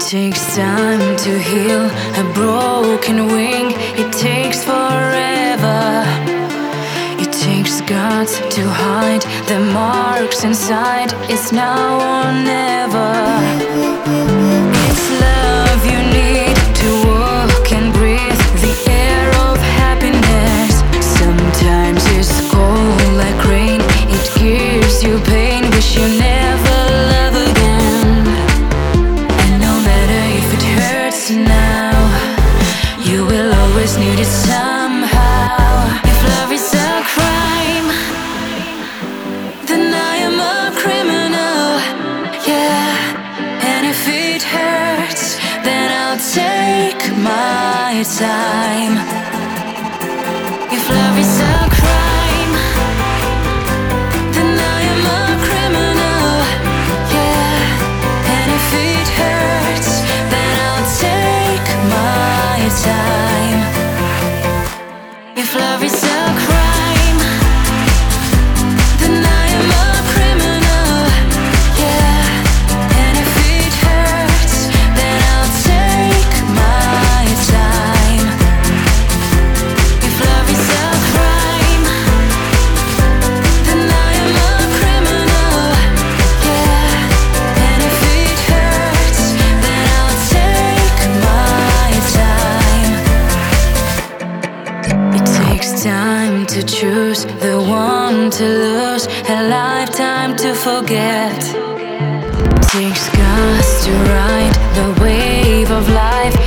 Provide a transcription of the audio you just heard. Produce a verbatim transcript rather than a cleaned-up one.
takes time to heal a broken wing. It takes forever. It takes guts to hide the marks inside. It's now or never. It's love you need to walk and breathe the air of happiness. Sometimes it's cold like rain. It gives you pain. Wish you never love again. And no matter if it hurts now, you will always need it somehow. If love is a crime, then I am a criminal. Yeah. And if it hurts, then I'll take my time. If love is a crime, then I am a criminal. Yeah. And if it hurts, then I'll take my time. If love is a crime, then I am a criminal. Yeah. And if it hurts, then I'll take my time. If love is a crime, then I am a criminal. Yeah. And if it hurts, then I'll take my time. It takes time to choose the one to lose, a lifetime to forget. Takes guts to ride the wave of life.